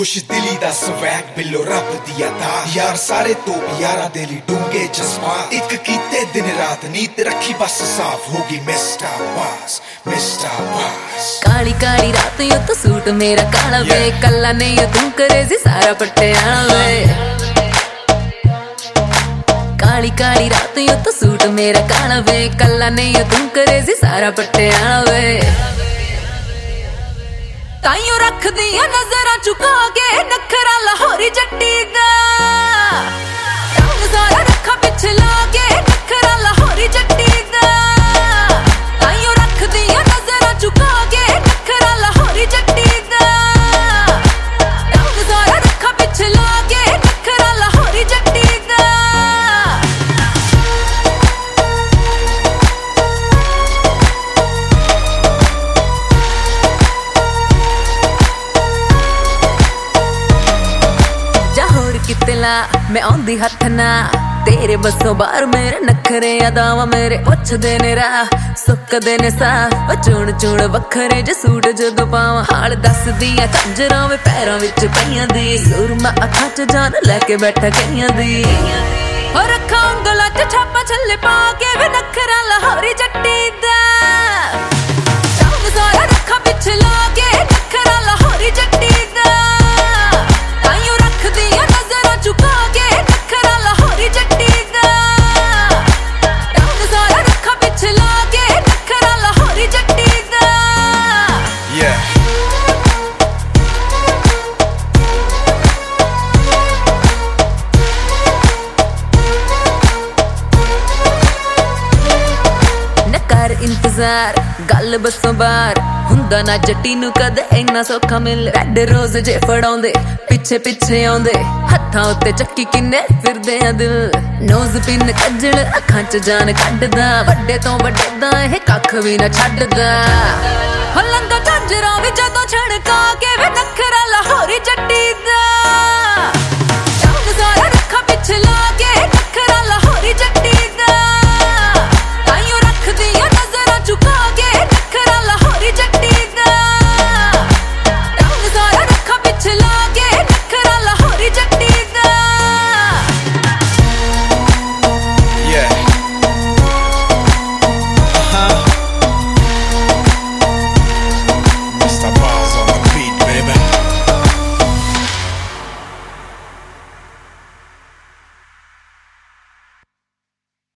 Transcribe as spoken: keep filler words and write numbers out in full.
खुश दिली दा स्वैग बिलो रब दी अता यार सारे तो यारा दिली डूंगे जज्बात एक कीते दिन रात नीत रखी बस साफ होगी मिस्टर बास मिस्टर बास काली काली रात यो तो सूट मेरा काला वे कल्ला नहीं यो तू करे सी सारा पटियाला वे काली काली रात यो तो सूट मेरा काला वे कल्ला नहीं यो तू करे सी सारा पटियाला वे ताइयों रख दिया नजरा चुका के नखरा लाहौरी जट्टी दा सारा रखा पिछे लागे नखरा लाहौरी जट्टी दा ताइयों रख दिया नजरा चुका के नखरा लाहौरी जट्टी दा सारा रखा पिछे लागे नखरा लाहौरी जट्टी दा कितला मैं आंदी हथ ना तेरे बसों बार मेरे नखरे अदावा मेरे पुछदे ने राह सुकदे ने साह चुण चुण वखरे जे सूट जदों पावां हाल दस दियां झंजरां वे पैरां विच पईयां दी सुरमा अखां च जान लैके बैठा कईयां दी हो रखा उंगलां च छापा छल्ले पा के वे नखरा लाहौरी जट्टी दा सारा रखा पिछे लागे नखरा लाहौरी जट्टी दा ताइयों रख दियां चुका के नखरा लाहौरी जट्टी दा सारा रखा पिछे लागे नखरा लाहौरी जट्टी दा yeah न कर इंतजार गल बसों बार हुंदा ना जट्टी नू कदे इन्ना सौखा मिल रेड रोज जे फड़ाउंदे पिछे पिछे आउंदे हत्थां उत्ते चक्की किन्ने फिरदे आ दिल नोज पिन कज्जल अखां च जान कड्डदा वड्डे तो वड्डे दा इह कख भी ना छड्डदा